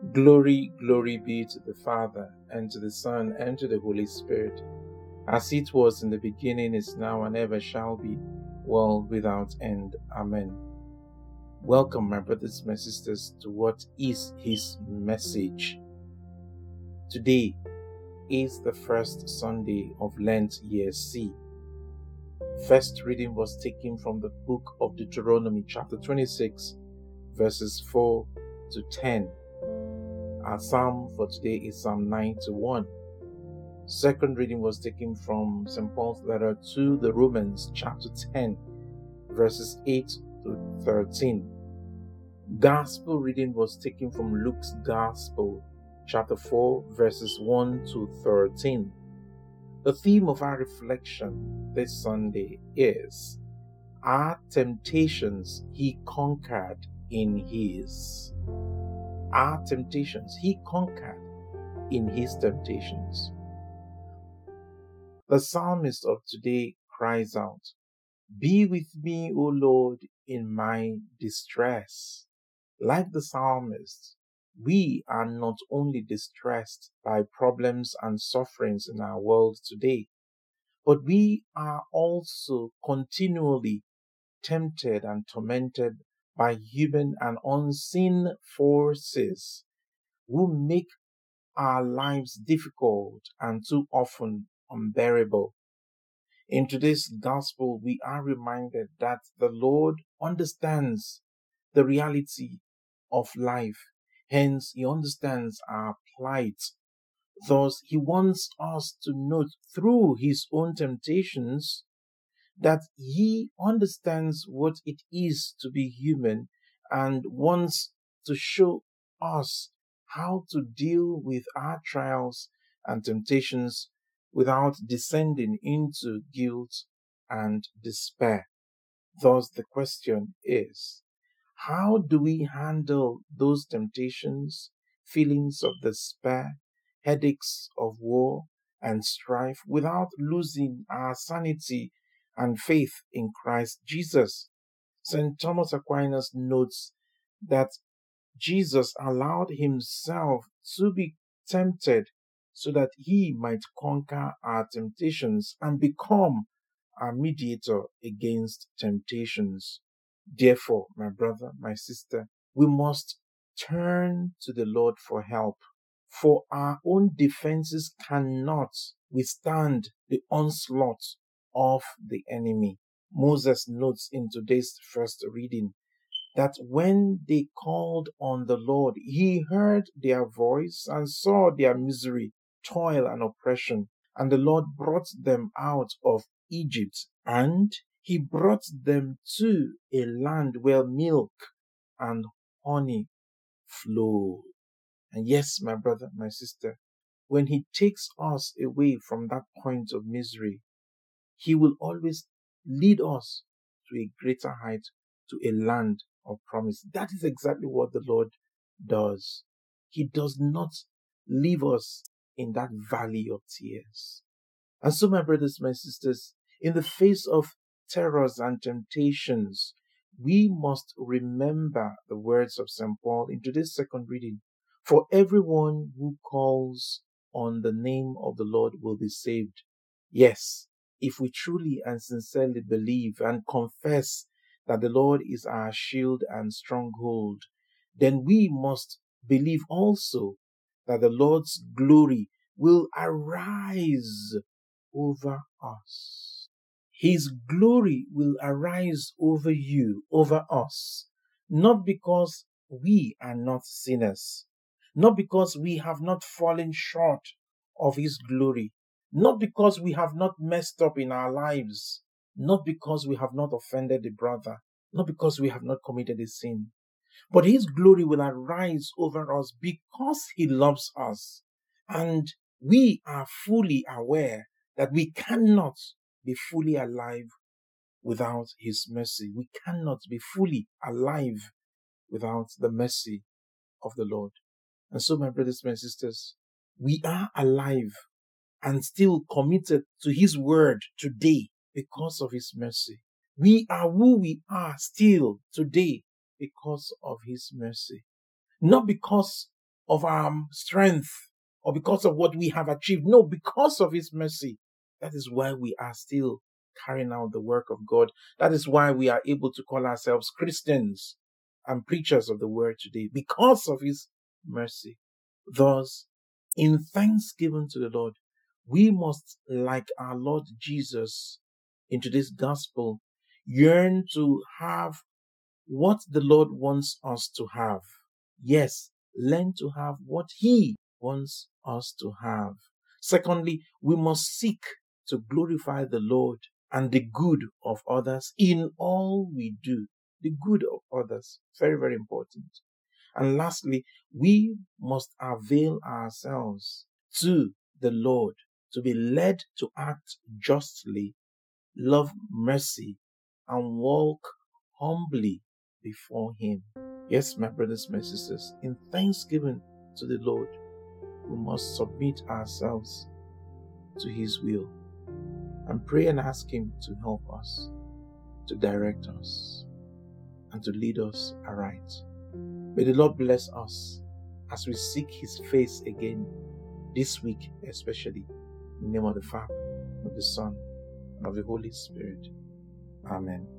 Glory, glory be to the Father, and to the Son, and to the Holy Spirit, as it was in the beginning, is now, and ever shall be, world without end. Amen. Welcome, my brothers, my sisters, to what is His message. Today is the first Sunday of Lent, year C. First reading was taken from the book of Deuteronomy, chapter 26, verses 4 to 10. Our psalm for today is Psalm 91. Second reading was taken from St. Paul's letter to the Romans, chapter 10, verses 8 to 13. Gospel reading was taken from Luke's Gospel, chapter 4, verses 1 to 13. The theme of our reflection this Sunday is our temptations He conquered in His. Our temptations He conquered in His temptations. The psalmist of today cries out, "Be with me, O Lord, in my distress." Like the psalmist, we are not only distressed by problems and sufferings in our world today, but we are also continually tempted and tormented by human and unseen forces who make our lives difficult and too often unbearable. In today's gospel, we are reminded that the Lord understands the reality of life. Hence, He understands our plight. Thus, He wants us to note through His own temptations that He understands what it is to be human and wants to show us how to deal with our trials and temptations without descending into guilt and despair. Thus, the question is, how do we handle those temptations, feelings of despair, headaches of war and strife without losing our sanity and faith in Christ Jesus? St. Thomas Aquinas notes that Jesus allowed Himself to be tempted so that He might conquer our temptations and become our mediator against temptations. Therefore, my brother, my sister, we must turn to the Lord for help, for our own defenses cannot withstand the onslaught of the enemy. Moses notes in today's first reading that when they called on the Lord, He heard their voice and saw their misery, toil, and oppression. And the Lord brought them out of Egypt, and He brought them to a land where milk and honey flow. And yes, my brother, my sister, when He takes us away from that point of misery, He will always lead us to a greater height, to a land of promise. That is exactly what the Lord does. He does not leave us in that valley of tears. And so, my brothers, my sisters, in the face of terrors and temptations, we must remember the words of St. Paul in today's second reading. For everyone who calls on the name of the Lord will be saved. Yes, if we truly and sincerely believe and confess that the Lord is our shield and stronghold, then we must believe also that the Lord's glory will arise over us. His glory will arise over you, over us, not because we are not sinners, not because we have not fallen short of His glory, not because we have not messed up in our lives, not because we have not offended a brother, not because we have not committed a sin, but His glory will arise over us because He loves us. And we are fully aware that we cannot be fully alive without His mercy. We cannot be fully alive without the mercy of the Lord. And so, my brothers and sisters, we are alive and still committed to His word today because of His mercy. We are who we are still today because of His mercy. Not because of our strength or because of what we have achieved. No, because of His mercy. That is why we are still carrying out the work of God. That is why we are able to call ourselves Christians and preachers of the word today, because of His mercy. Thus, in thanksgiving to the Lord, we must, like our Lord Jesus in today's gospel, yearn to have what the Lord wants us to have. Yes, learn to have what He wants us to have. Secondly, we must seek to glorify the Lord and the good of others in all we do. The good of others. Very, very important. And lastly, we must avail ourselves to the Lord to be led to act justly, love mercy, and walk humbly before Him. Yes, my brothers, my sisters, in thanksgiving to the Lord, we must submit ourselves to His will and pray and ask Him to help us, to direct us, and to lead us aright. May the Lord bless us as we seek His face again this week, especially. In the name of the Father, of the Son, and of the Holy Spirit. Amen.